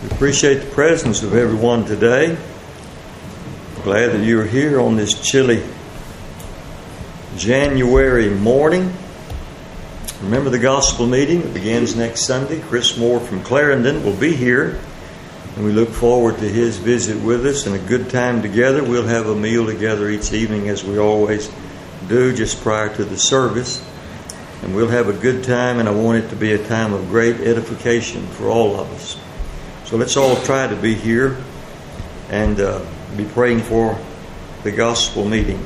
Appreciate the presence of everyone today. Glad that you're here on this chilly January morning. Remember the gospel meeting that begins next Sunday. Chris Moore from Clarendon will be here, and we look forward to his visit with us and a good time together. We'll have a meal together each evening as we always do just prior to the service, and we'll have a good time, and I want it to be a time of great edification for all of us. So let's all try to be here and be praying for the gospel meeting.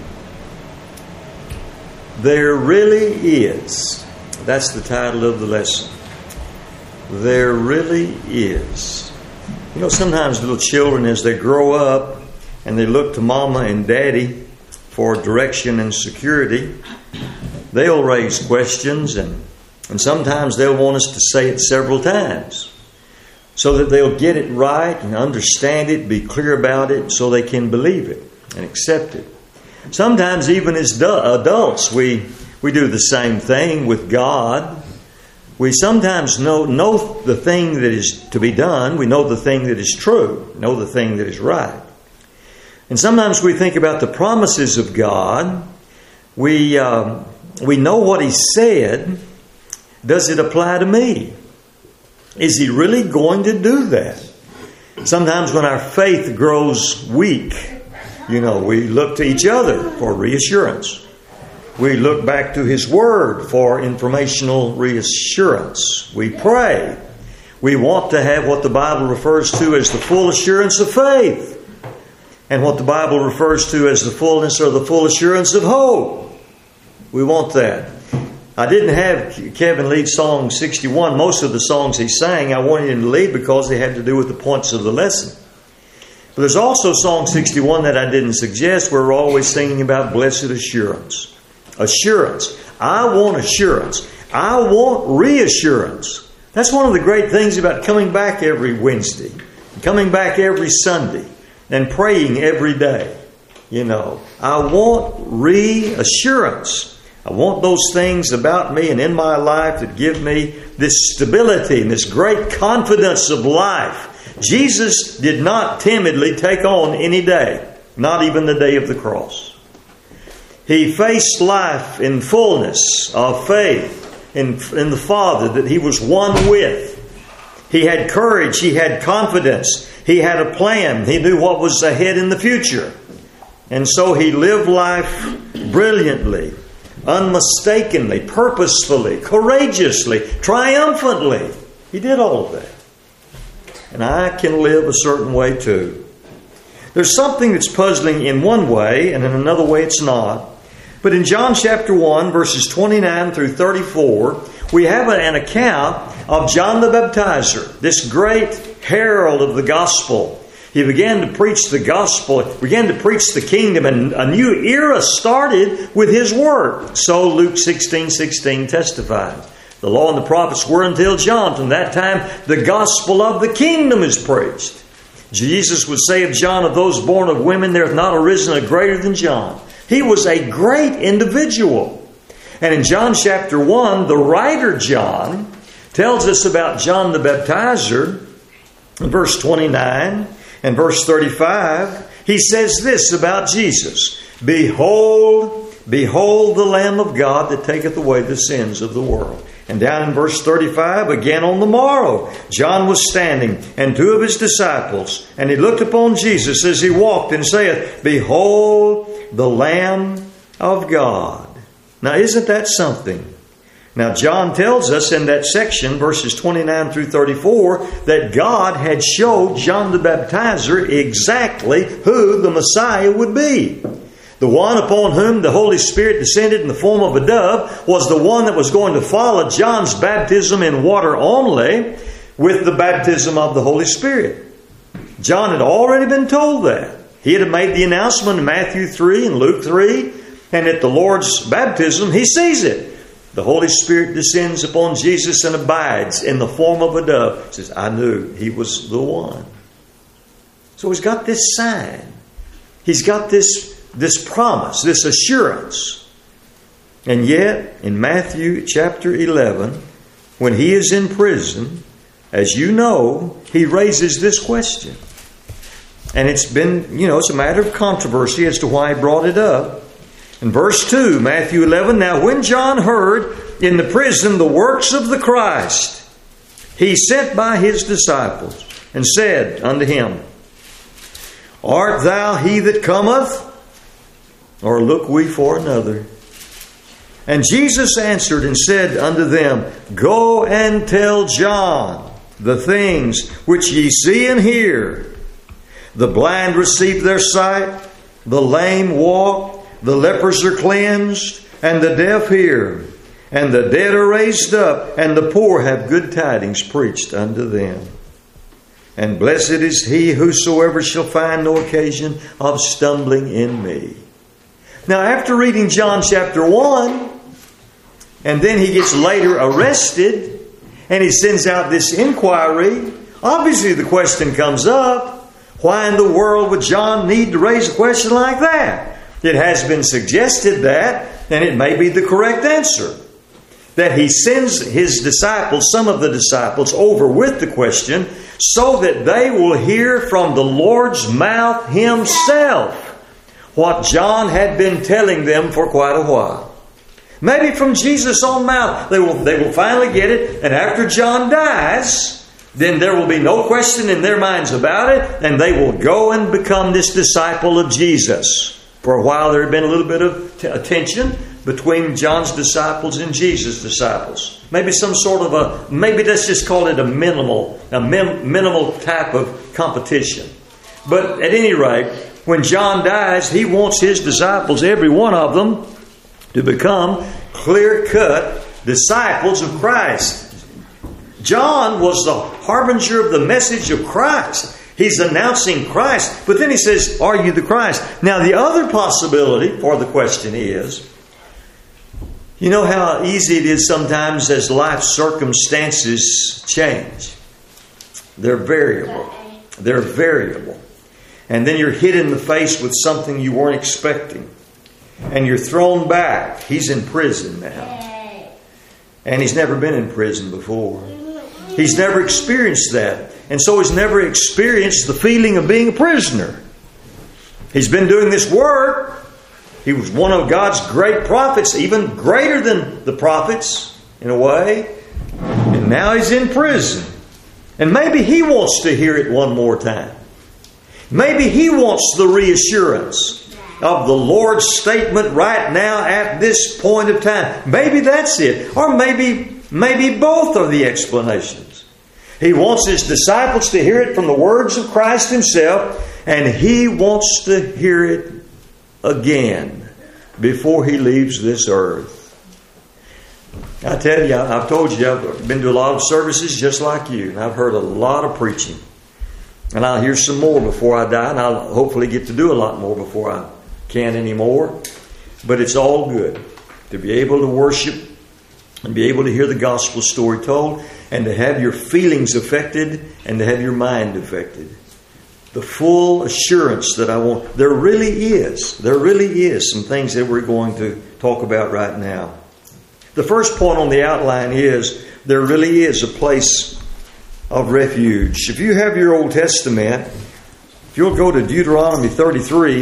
There really is. That's the title of the lesson. There really is. You know, sometimes little children, as they grow up and they look to mama and daddy for direction and security, they'll raise questions, and sometimes they'll want us to say it several times, so that they'll get it right and understand it, be clear about it, so they can believe it and accept it. Sometimes even as adults, we do the same thing with God. We sometimes know the thing that is to be done. We know the thing that is true, know the thing that is right. And sometimes we think about the promises of God. We know what He said. Does it apply to me? Is He really going to do that? Sometimes when our faith grows weak, we look to each other for reassurance. We look back to His Word for informational reassurance. We pray. We want to have what the Bible refers to as the full assurance of faith, and what the Bible refers to as the fullness or the full assurance of hope. We want that. I didn't have Kevin lead Song 61. Most of the songs he sang, I wanted him to lead because they had to do with the points of the lesson. But there's also Song 61 that I didn't suggest, where we're always singing about blessed assurance. Assurance. I want assurance. I want reassurance. That's one of the great things about coming back every Wednesday, coming back every Sunday, and praying every day. I want reassurance. I want those things about me and in my life that give me this stability and this great confidence of life. Jesus did not timidly take on any day, not even the day of the cross. He faced life in fullness of faith in the Father that He was one with. He had courage. He had confidence. He had a plan. He knew what was ahead in the future. And so He lived life brilliantly, unmistakably, purposefully, courageously, triumphantly. He did all of that. And I can live a certain way too. There's something that's puzzling in one way, and in another way it's not. But in John chapter 1, verses 29 through 34, we have an account of John the Baptizer, this great herald of the gospel. He began to preach the gospel, began to preach the kingdom, and a new era started with his work. So Luke 16:16 testifies. The law and the prophets were until John. From that time, the gospel of the kingdom is preached. Jesus would say of John, of those born of women, there hath not arisen a greater than John. He was a great individual. And in John chapter 1, the writer John tells us about John the Baptizer. In verse 29 and verse 35, he says this about Jesus. Behold, behold the Lamb of God that taketh away the sins of the world. And down in verse 35, again on the morrow, John was standing, and two of his disciples, and he looked upon Jesus as he walked, and saith, Behold the Lamb of God. Now isn't that something? Now John tells us in that section, verses 29 through 34, that God had showed John the Baptizer exactly who the Messiah would be. The one upon whom the Holy Spirit descended in the form of a dove was the one that was going to follow John's baptism in water only with the baptism of the Holy Spirit. John had already been told that. He had made the announcement in Matthew 3 and Luke 3, and at the Lord's baptism, he sees it. The Holy Spirit descends upon Jesus and abides in the form of a dove. He says, I knew He was the one. So He's got this sign. He's got this promise, this assurance. And yet, in Matthew chapter 11, when He is in prison, as you know, he raises this question. And it's been, it's a matter of controversy as to why he brought it up. In verse 2, Matthew 11, now when John heard in the prison the works of the Christ, he sent by his disciples and said unto him, art thou he that cometh, or look we for another? And Jesus answered and said unto them, go and tell John the things which ye see and hear. The blind receive their sight, the lame walk, the lepers are cleansed, and the deaf hear, and the dead are raised up, and the poor have good tidings preached unto them. And blessed is he whosoever shall find no occasion of stumbling in me. Now, after reading John chapter 1, and then he gets later arrested, and he sends out this inquiry, obviously the question comes up, why in the world would John need to raise a question like that? It has been suggested that, and it may be the correct answer, that he sends his disciples, some of the disciples, over with the question so that they will hear from the Lord's mouth himself what John had been telling them for quite a while. Maybe from Jesus' own mouth. They will finally get it, and after John dies, then there will be no question in their minds about it, and they will go and become this disciple of Jesus. For a while there had been a little bit of tension between John's disciples and Jesus' disciples. Maybe some sort of maybe let's just call it a minimal type of competition. But at any rate, when John dies, he wants his disciples, every one of them, to become clear-cut disciples of Christ. John was the harbinger of the message of Christ. He's announcing Christ. But then he says, are you the Christ? Now the other possibility for the question is, you know how easy it is sometimes as life circumstances change. They're variable. They're variable. And then you're hit in the face with something you weren't expecting. And you're thrown back. He's in prison now. And he's never been in prison before. He's never experienced that. And so he's never experienced the feeling of being a prisoner. He's been doing this work. He was one of God's great prophets, even greater than the prophets in a way. And now he's in prison. And maybe he wants to hear it one more time. Maybe he wants the reassurance of the Lord's statement right now at this point of time. Maybe that's it. Or maybe both are the explanations. He wants his disciples to hear it from the words of Christ himself, and he wants to hear it again before he leaves this earth. I tell you, I've told you, I've been to a lot of services just like you, and I've heard a lot of preaching. And I'll hear some more before I die, and I'll hopefully get to do a lot more before I can anymore. But it's all good to be able to worship and be able to hear the gospel story told, and to have your feelings affected, and to have your mind affected. The full assurance that I want. There really is some things that we're going to talk about right now. The first point on the outline is there really is a place of refuge. If you have your Old Testament, if you'll go to Deuteronomy 33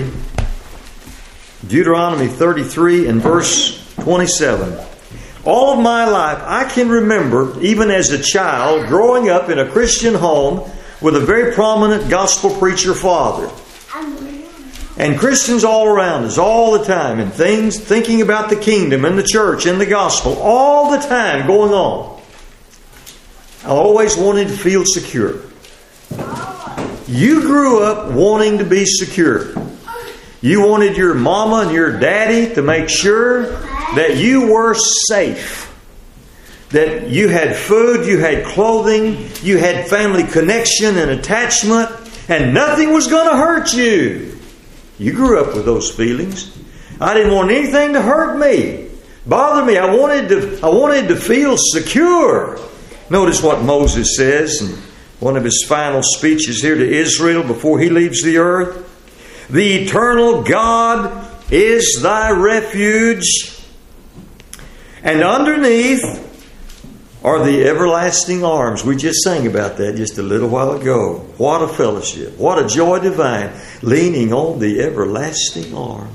and verse 27. All of my life, I can remember, even as a child, growing up in a Christian home with a very prominent gospel preacher father. And Christians all around us, all the time, and things, thinking about the kingdom and the church and the gospel, all the time going on. I always wanted to feel secure. You grew up wanting to be secure. You wanted your mama and your daddy to make sure that you were safe. That you had food, you had clothing, you had family connection and attachment, and nothing was going to hurt you. You grew up with those feelings. I didn't want anything to hurt me, bother me. I wanted to feel secure. Notice what Moses says in one of his final speeches here to Israel before he leaves the earth. The eternal God is thy refuge, and underneath are the everlasting arms. We just sang about that just a little while ago. What a fellowship. What a joy divine. Leaning on the everlasting arms.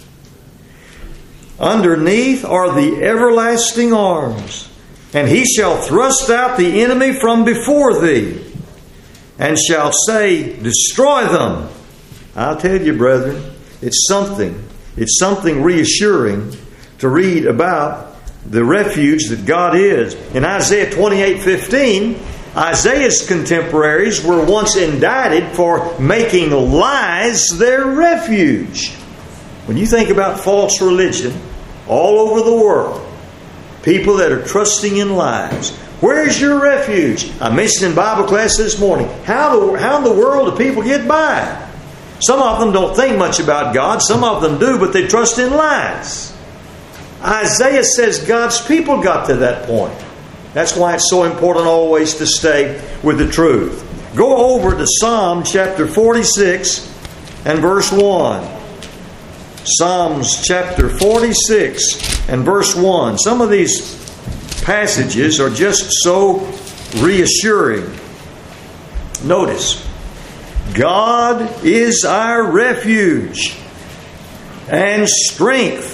Underneath are the everlasting arms. And He shall thrust out the enemy from before thee, and shall say, destroy them. I'll tell you, brethren, it's something reassuring to read about the refuge that God is. In Isaiah 28:15, Isaiah's contemporaries were once indicted for making lies their refuge. When you think about false religion all over the world, people that are trusting in lies, where's your refuge? I mentioned in Bible class this morning, how in the world do people get by? Some of them don't think much about God. Some of them do, but they trust in lies. Isaiah says God's people got to that point. That's why it's so important always to stay with the truth. Go over to Psalm chapter 46 and verse 1. Psalms chapter 46 and verse 1. Some of these passages are just so reassuring. Notice, God is our refuge and strength,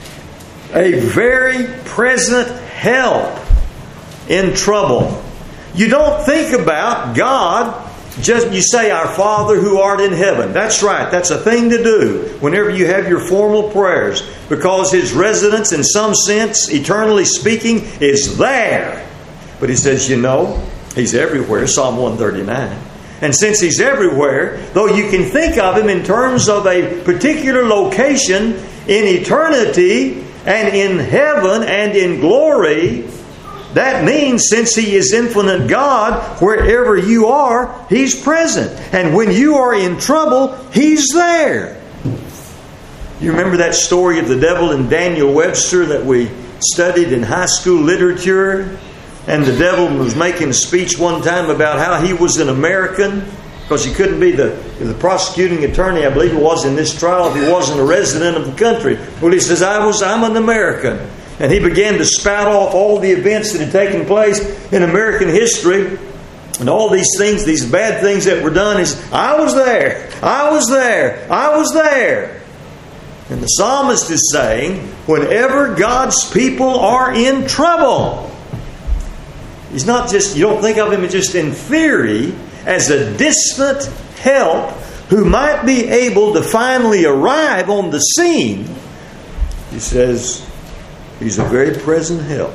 a very present help in trouble. You don't think about God, just you say, Our Father who art in heaven. That's right. That's a thing to do whenever you have your formal prayers, because His residence, in some sense, eternally speaking, is there. But He says, He's everywhere, Psalm 139. And since He's everywhere, though you can think of Him in terms of a particular location in eternity and in heaven and in glory, that means since He is infinite God, wherever you are, He's present. And when you are in trouble, He's there. You remember that story of the devil and Daniel Webster that we studied in high school literature? And the devil was making a speech one time about how he was an American, because he couldn't be the prosecuting attorney, I believe it was, in this trial if he wasn't a resident of the country. Well, he says, I'm an American. And he began to spout off all the events that had taken place in American history and all these things, these bad things that were done. He says, I was there. I was there. I was there. And the psalmist is saying, whenever God's people are in trouble, He's not just, you don't think of Him just in theory as a distant help who might be able to finally arrive on the scene. He says He's a very present help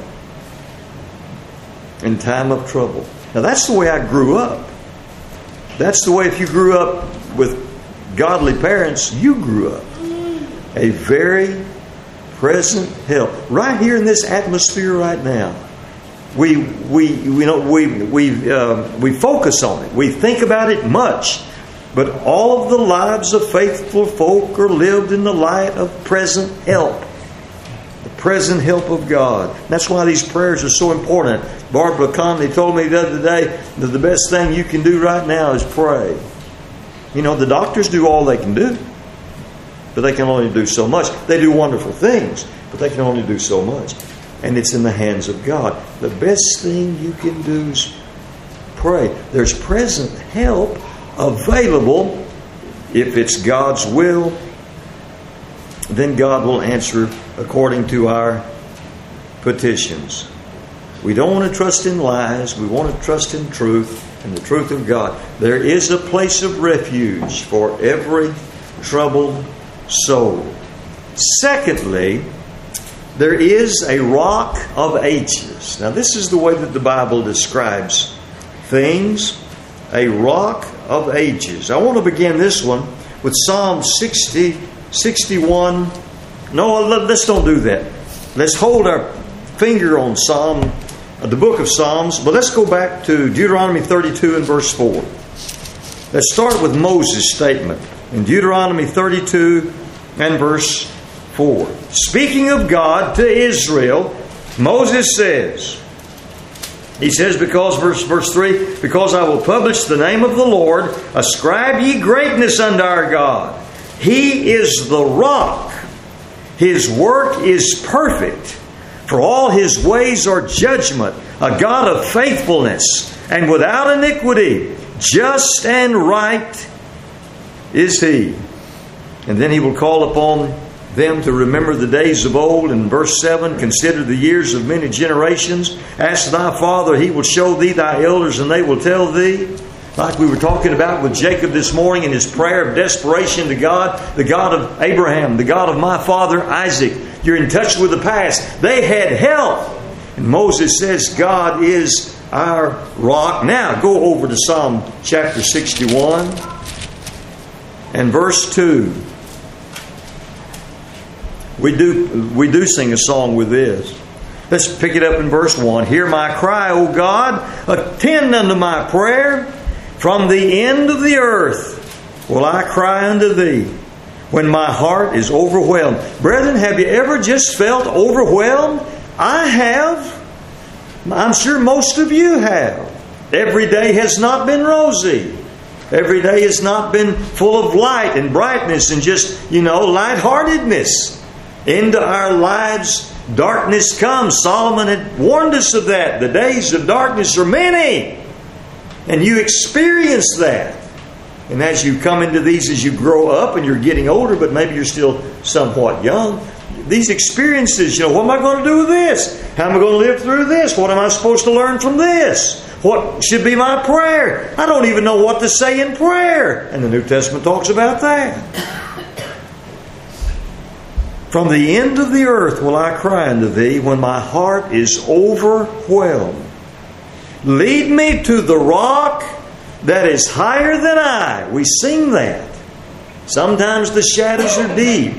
in time of trouble. Now that's the way I grew up. That's the way, if you grew up with godly parents, you grew up. A very present help. Right here in this atmosphere right now. We focus on it. We think about it much. But all of the lives of faithful folk are lived in the light of present help. The present help of God. That's why these prayers are so important. Barbara Conley told me the other day that the best thing you can do right now is pray. The doctors do all they can do. But they can only do so much. They do wonderful things, but they can only do so much. And it's in the hands of God. The best thing you can do is pray. There's present help available. If it's God's will, then God will answer according to our petitions. We don't want to trust in lies. We want to trust in truth and the truth of God. There is a place of refuge for every troubled soul. Secondly, there is a rock of ages. Now, this is the way that the Bible describes things. A rock of ages. I want to begin this one with Psalm 60, 61. No, let's don't do that. Let's hold our finger on the book of Psalms. But let's go back to Deuteronomy 32 and verse 4. Let's start with Moses' statement in Deuteronomy 32 and verse 4. Speaking of God to Israel, Moses says, because verse 3, because I will publish the name of the Lord, ascribe ye greatness unto our God. He is the rock. His work is perfect. For all His ways are judgment. a God of faithfulness and without iniquity. Just and right is He. And then He will call upon them to remember the days of old. In verse 7, consider the years of many generations. Ask thy father, he will show thee thy elders, and they will tell thee. Like we were talking about with Jacob this morning in his prayer of desperation to God, the God of Abraham, the God of my father Isaac. You're in touch with the past. They had help. And Moses says God is our rock. Now go over to Psalm chapter 61 and verse 2. We do sing a song with this. Let's pick it up in verse 1. Hear my cry, O God. Attend unto my prayer. From the end of the earth will I cry unto Thee when my heart is overwhelmed. Brethren, have you ever just felt overwhelmed? I have. I'm sure most of you have. Every day has not been rosy. Every day has not been full of light and brightness and just, lightheartedness. Into our lives, darkness comes. Solomon had warned us of that. The days of darkness are many. And you experience that. And as you come into these, as you grow up and you're getting older, but maybe you're still somewhat young, these experiences, what am I going to do with this? How am I going to live through this? What am I supposed to learn from this? What should be my prayer? I don't even know what to say in prayer. And the New Testament talks about that. From the end of the earth will I cry unto Thee when my heart is overwhelmed. Lead me to the rock that is higher than I. We sing that. Sometimes the shadows are deep.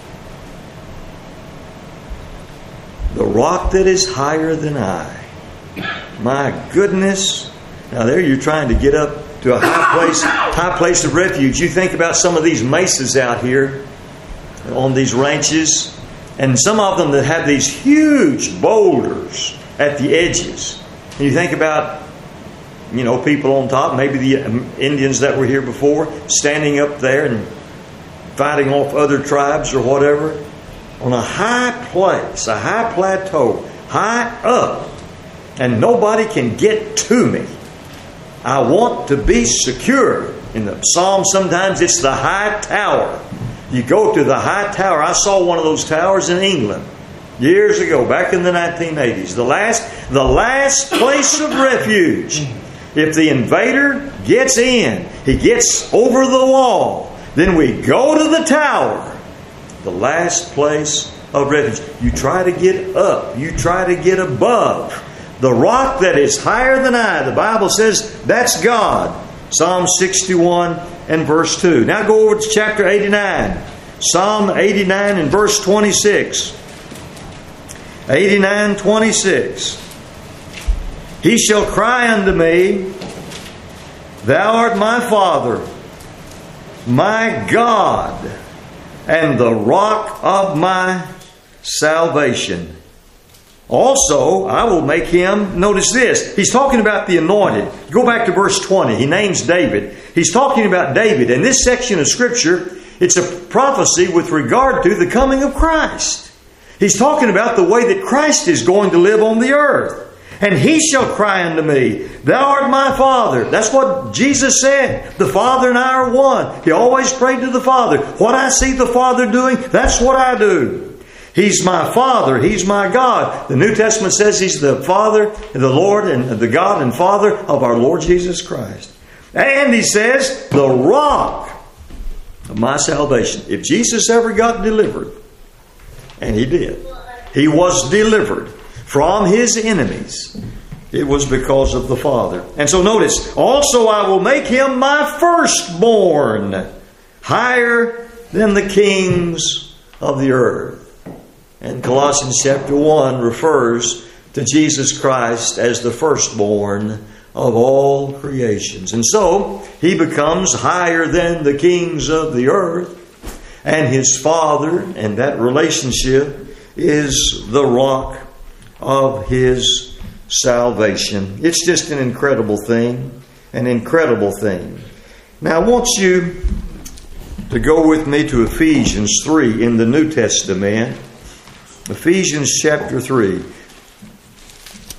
The rock that is higher than I. My goodness. Now there you're trying to get up to a high place of refuge. You think about some of these mesas out here on these ranches, and some of them that have these huge boulders at the edges. And you think about, people on top, maybe the Indians that were here before, standing up there and fighting off other tribes or whatever, on a high place, a high plateau, high up, and nobody can get to me. I want to be secure. In the Psalm, sometimes it's the high tower. You go to the high tower. I saw one of those towers in England years ago, back in the 1980s. The last place of refuge. If the invader gets in, he gets over the wall, then we go to the tower. The last place of refuge. You try to get up. You try to get above. The rock that is higher than I. The Bible says that's God. Psalm 61 and verse 2. Now go over to chapter 89. Psalm 89 and verse 26. 89:26. He shall cry unto me, Thou art my Father, my God, and the rock of my salvation. Also, I will make him, notice this, he's talking about the anointed. Go back to verse 20. He names David. He's talking about David. And this section of Scripture, it's a prophecy with regard to the coming of Christ. He's talking about the way that Christ is going to live on the earth. And he shall cry unto me, Thou art my Father. That's what Jesus said. The Father and I are one. He always prayed to the Father. What I see the Father doing, that's what I do. He's my Father. He's my God. The New Testament says He's the Father, the Lord, and the God and Father of our Lord Jesus Christ. And He says, the rock of my salvation. If Jesus ever got delivered, and He did, He was delivered from His enemies, it was because of the Father. And so notice, also I will make Him my firstborn, higher than the kings of the earth. And Colossians chapter 1 refers to Jesus Christ as the firstborn of all creations. And so He becomes higher than the kings of the earth. And His Father, and that relationship is the rock of His salvation. It's just an incredible thing. An incredible thing. Now I want you to go with me to Ephesians 3 in the New Testament. Ephesians chapter 3.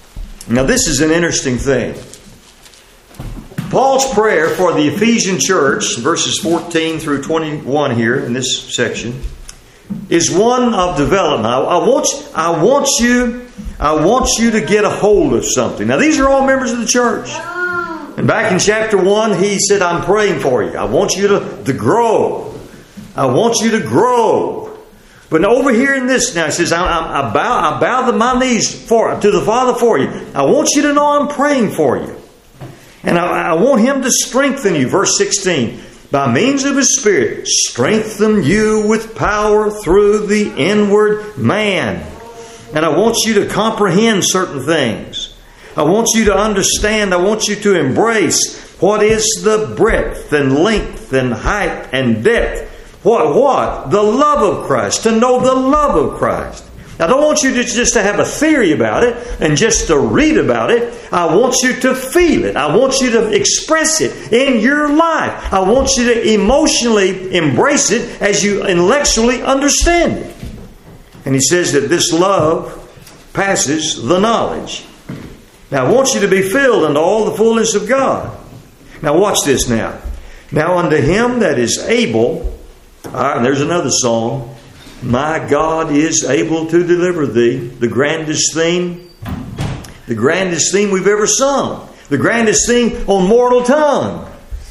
Now this is an interesting thing. Paul's prayer for the Ephesian church, verses 14 through 21 here in this section, is one of development. I want you to get a hold of something. Now these are all members of the church. And back in chapter 1, he said, I'm praying for you. I want you to grow. I want you to grow. But over here in this now, he says, I bow my knees to the Father for you. I want you to know I'm praying for you. And I want Him to strengthen you. Verse 16. By means of His Spirit, strengthen you with power through the inward man. And I want you to comprehend certain things. I want you to understand. I want you to embrace what is the breadth and length and height and depth. What? The love of Christ. To know the love of Christ. I don't want you just to have a theory about it and just to read about it. I want you to feel it. I want you to express it in your life. I want you to emotionally embrace it as you intellectually understand it. And he says that this love passes the knowledge. Now I want you to be filled unto all the fullness of God. Now watch this now. Now unto Him that is able. All right, and there's another song. My God is able to deliver thee. The grandest theme we've ever sung. The grandest thing on mortal tongue.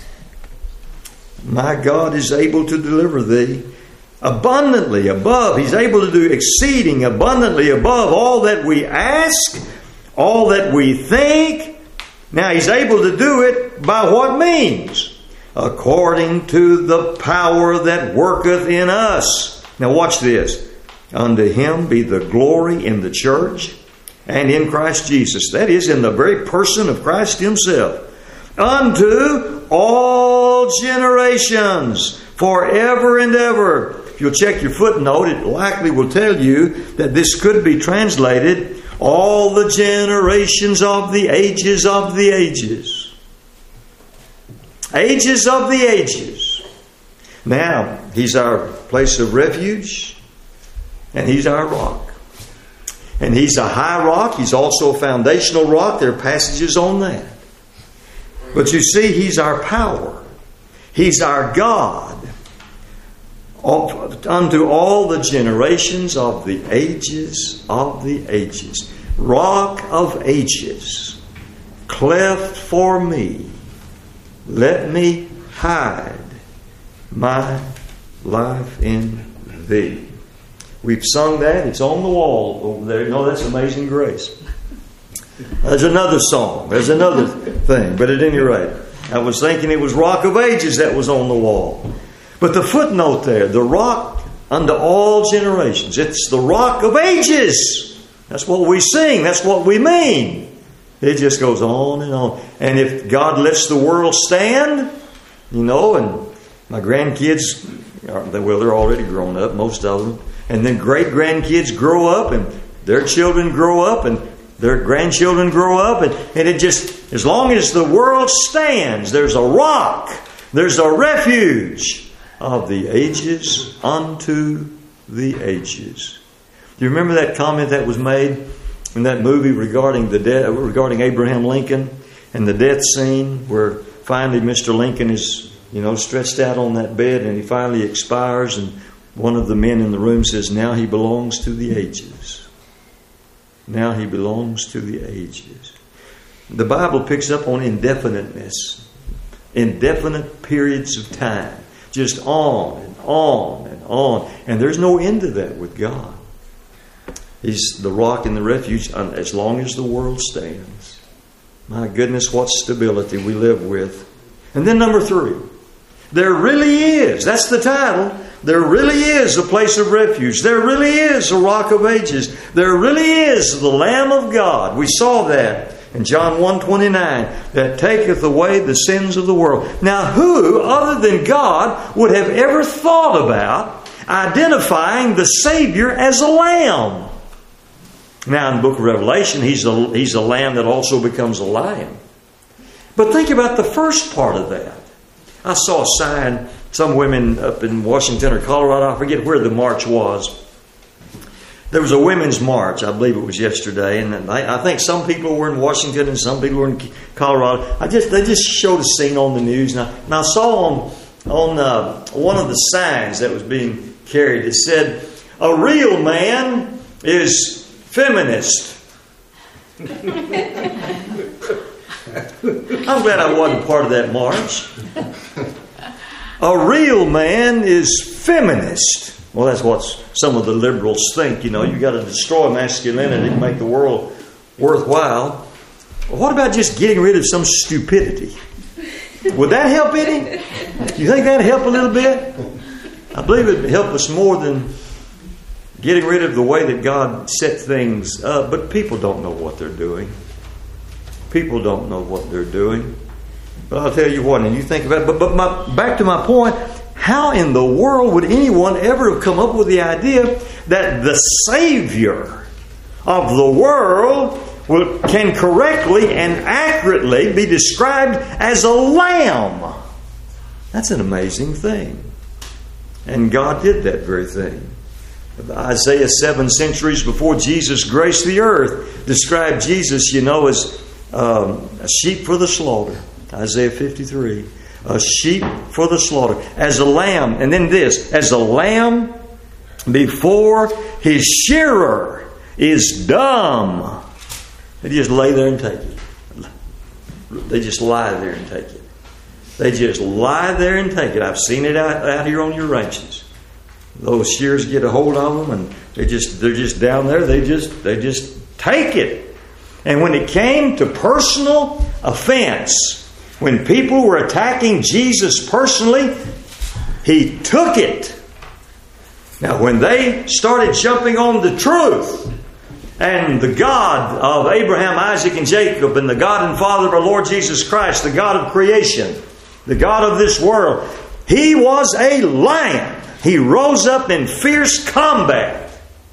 My God is able to deliver thee abundantly above. He's able to do exceeding abundantly above all that we ask, all that we think. Now He's able to do it by what means? According to the power that worketh in us. Now watch this. Unto Him be the glory in the church and in Christ Jesus. That is, in the very person of Christ Himself. Unto all generations, forever and ever. If you'll check your footnote, it likely will tell you that this could be translated, all the generations of the ages of the ages. Ages of the ages. Now, He's our place of refuge, and He's our rock. And He's a high rock. He's also a foundational rock. There are passages on that. But you see, He's our power. He's our God. Unto all the generations of the ages of the ages. Rock of ages, cleft for me, let me hide my life in Thee. We've sung that. It's on the wall over there. You know, that's Amazing Grace. There's another song. There's another thing. But at any rate, I was thinking it was Rock of Ages that was on the wall. But the footnote there, the rock unto all generations. It's the Rock of Ages. That's what we sing. That's what we mean. It just goes on and on. And if God lets the world stand, you know, and my grandkids, well, they're already grown up, most of them. And then great-grandkids grow up, and their children grow up, and their grandchildren grow up. And it just, as long as the world stands, there's a rock. There's a refuge of the ages unto the ages. Do you remember that comment that was made in that movie regarding Abraham Lincoln and the death scene where finally Mr. Lincoln is, stretched out on that bed and he finally expires, and one of the men in the room says, now he belongs to the ages. Now he belongs to the ages. The Bible picks up on indefiniteness. Indefinite periods of time. Just on and on and on. And there's no end to that with God. He's the rock and the refuge as long as the world stands. My goodness, what stability we live with. And then number 3. There really is. That's the title. There really is a place of refuge. There really is a Rock of Ages. There really is the Lamb of God. We saw that in John 1:29, that taketh away the sins of the world. Now, who other than God would have ever thought about identifying the Savior as a lamb? Now, in the book of Revelation, he's a lamb that also becomes a lion. But think about the first part of that. I saw a sign, some women up in Washington or Colorado, I forget where the march was. There was a women's march, I believe it was yesterday, and I think some people were in Washington and some people were in Colorado. They just showed a scene on the news, and I saw on one of the signs that was being carried, it said, "A real man is feminist." I'm glad I wasn't part of that march. A real man is feminist. Well, that's what some of the liberals think. You got to destroy masculinity to make the world worthwhile. Well, what about just getting rid of some stupidity? Would that help any? You think that'd help a little bit? I believe it'd help us more than getting rid of the way that God set things up. But people don't know what they're doing. People don't know what they're doing. But I'll tell you what, and you think about it. But back to my point, how in the world would anyone ever have come up with the idea that the Savior of the world can correctly and accurately be described as a lamb? That's an amazing thing. And God did that very thing. Isaiah 7 centuries before Jesus graced the earth described Jesus, as a sheep for the slaughter. Isaiah 53. A sheep for the slaughter. As a lamb. And then this. As a lamb before his shearer is dumb. They just lay there and take it. They just lie there and take it. They just lie there and take it. I've seen it out here on your ranches. Those shears get a hold of them and they're just down there. They just take it. And when it came to personal offense, when people were attacking Jesus personally, He took it. Now, when they started jumping on the truth and the God of Abraham, Isaac, and Jacob, and the God and Father of our Lord Jesus Christ, the God of creation, the God of this world, He was a lion. He rose up in fierce combat.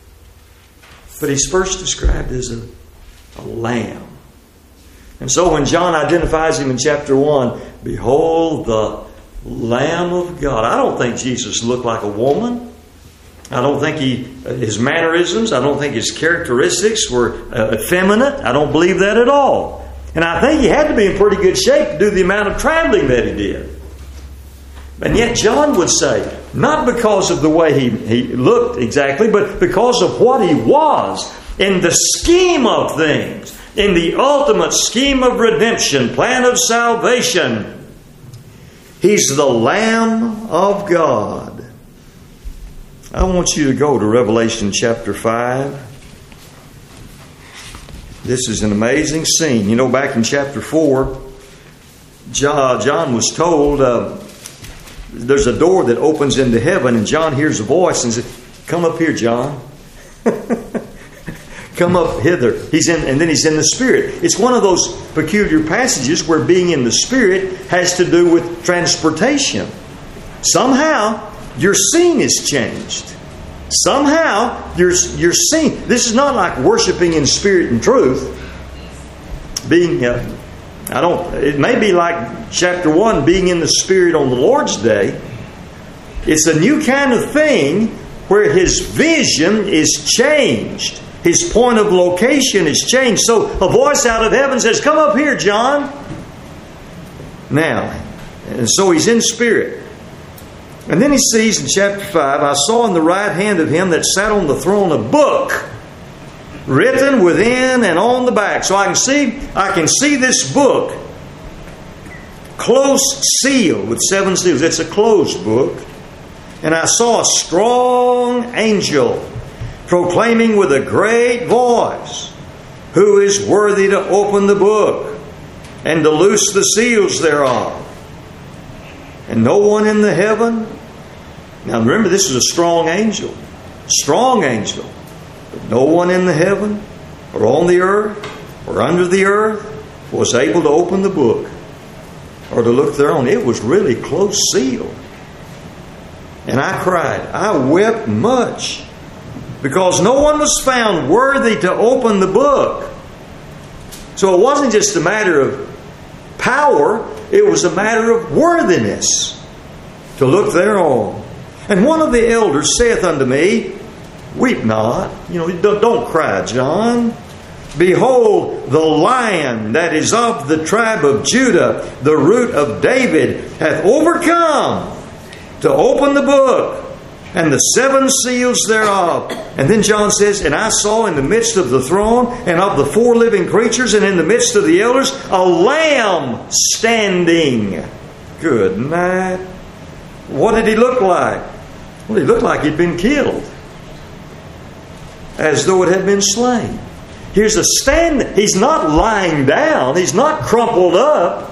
But He's first described as a lamb. And so when John identifies Him in chapter 1, behold the Lamb of God. I don't think Jesus looked like a woman. I don't think his mannerisms, I don't think his characteristics were effeminate. I don't believe that at all. And I think He had to be in pretty good shape to do the amount of traveling that He did. And yet John would say, not because of the way he looked exactly, but because of what He was in the scheme of things, in the ultimate scheme of redemption, plan of salvation. He's the Lamb of God. I want you to go to Revelation chapter 5. This is an amazing scene. Back in chapter 4, John was told there's a door that opens into heaven, and John hears a voice and says, "Come up here, John." Come up hither. And then he's in the Spirit. It's one of those peculiar passages where being in the Spirit has to do with transportation. Somehow your scene is changed. Somehow your scene. This is not like worshiping in spirit and truth. It may be like chapter 1, being in the Spirit on the Lord's Day. It's a new kind of thing where his vision is changed. His point of location is changed. So a voice out of heaven says, "Come up here, John." Now, and so he's in spirit. And then he sees in chapter 5, "I saw in the right hand of Him that sat on the throne a book written within and on the back." So I can see this book close sealed with 7 seals. It's a closed book. And I saw a strong angel proclaiming with a great voice, "Who is worthy to open the book and to loose the seals thereof?" And no one in the heaven. Now remember, this is a strong angel. Strong angel. But no one in the heaven or on the earth or under the earth was able to open the book or to look thereon. It was really close sealed. And I cried. I wept much, because no one was found worthy to open the book. So it wasn't just a matter of power, it was a matter of worthiness to look thereon. And one of the elders saith unto me, Weep not. Don't cry, John. Behold, the Lion that is of the tribe of Judah, the root of David, hath overcome to open the book and the 7 seals thereof. And then John says, and I saw in the midst of the throne and of the 4 living creatures and in the midst of the elders a Lamb standing. Good night. What did he look like? Well, he looked like he'd been killed, as though it had been slain. Here's a stand. He's not lying down. He's not crumpled up,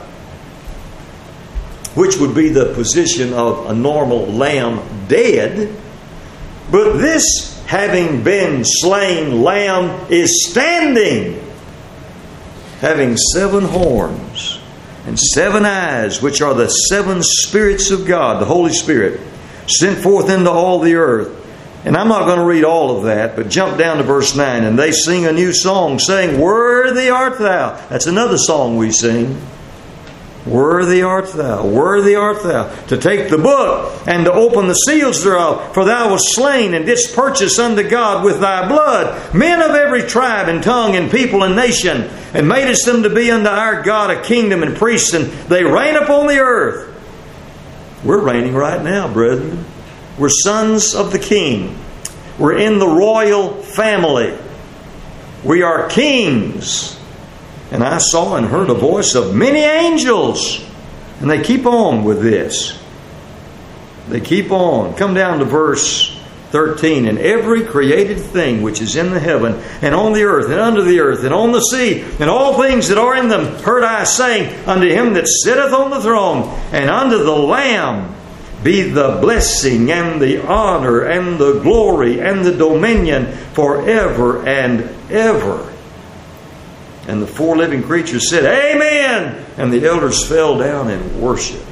which would be the position of a normal lamb dead. But this having been slain lamb is standing, having 7 horns and 7 eyes, which are the 7 spirits of God, the Holy Spirit, sent forth into all the earth. And I'm not going to read all of that, but jump down to verse 9. And they sing a new song, saying, Worthy art thou. That's another song we sing. Worthy art thou, worthy art thou, to take the book and to open the seals thereof. For thou wast slain and didst purchase unto God with thy blood men of every tribe and tongue and people and nation, and madest them to be unto our God a kingdom and priests, and they reign upon the earth. We're reigning right now, brethren. We're sons of the King. We're in the royal family. We are kings. And I saw and heard a voice of many angels. And they keep on with this. They keep on. Come down to verse 13. And every created thing which is in the heaven and on the earth and under the earth and on the sea and all things that are in them heard I saying, unto him that sitteth on the throne and unto the Lamb be the blessing and the honor and the glory and the dominion forever and ever. And the 4 living creatures said, Amen! And the elders fell down and worshiped.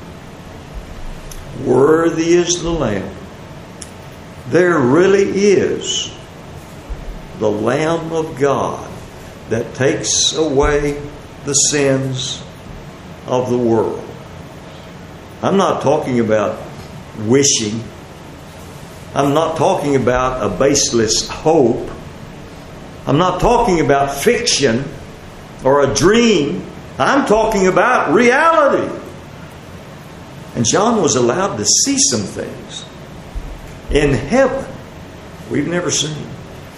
Worthy is the Lamb. There really is the Lamb of God that takes away the sins of the world. I'm not talking about wishing. I'm not talking about a baseless hope. I'm not talking about fiction or a dream. I'm talking about reality. And John was allowed to see some things in heaven we've never seen.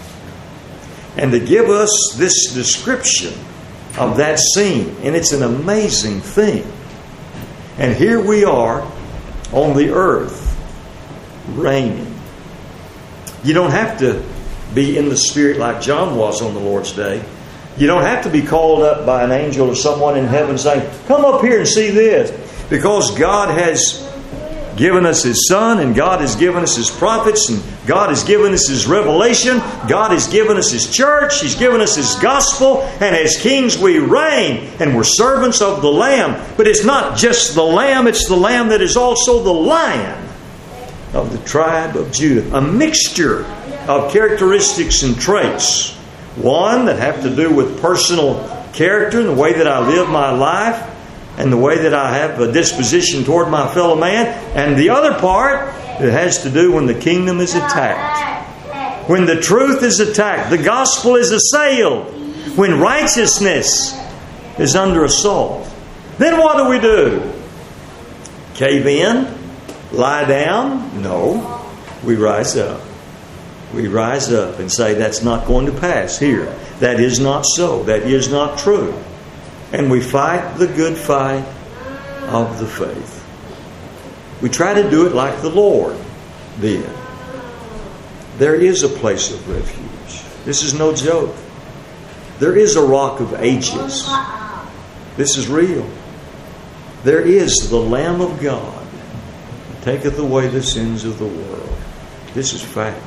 And to give us this description of that scene. And it's an amazing thing. And here we are on the earth, reigning. You don't have to be in the Spirit like John was on the Lord's day. You don't have to be called up by an angel or someone in heaven saying, come up here and see this. Because God has given us His Son, and God has given us His prophets, and God has given us His revelation. God has given us His church. He's given us His gospel. And as kings we reign, and we're servants of the Lamb. But it's not just the Lamb, it's the Lamb that is also the Lion of the tribe of Judah. A mixture of characteristics and traits. One that have to do with personal character and the way that I live my life, and the way that I have a disposition toward my fellow man. And the other part, it has to do when the kingdom is attacked. When the truth is attacked. The gospel is assailed. When righteousness is under assault. Then what do? Cave in? Lie down? No. We rise up. We rise up and say, that's not going to pass here. That is not so. That is not true. And we fight the good fight of the faith. We try to do it like the Lord did. There is a place of refuge. This is no joke. There is a rock of ages. This is real. There is the Lamb of God that taketh away the sins of the world. This is fact.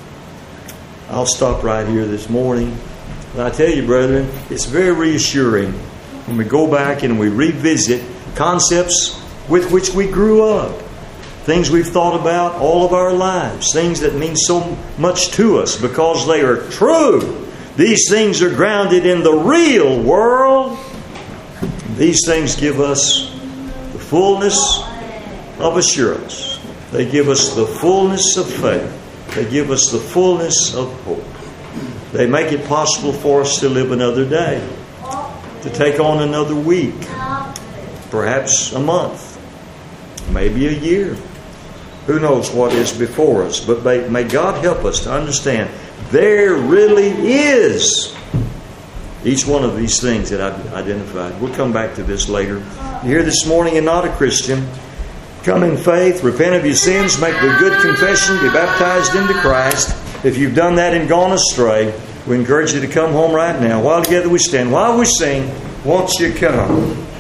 I'll stop right here this morning. And I tell you, brethren, it's very reassuring when we go back and we revisit concepts with which we grew up. Things we've thought about all of our lives. Things that mean so much to us because they are true. These things are grounded in the real world. These things give us the fullness of assurance. They give us the fullness of faith. They give us the fullness of hope. They make it possible for us to live another day, to take on another week, perhaps a month, maybe a year. Who knows what is before us? But may God help us to understand there really is each one of these things that I've identified. We'll come back to this later. You're here this morning and not a Christian. Come in faith, repent of your sins, make the good confession, be baptized into Christ. If you've done that and gone astray, we encourage you to come home right now. While together we stand, while we sing, won't you come?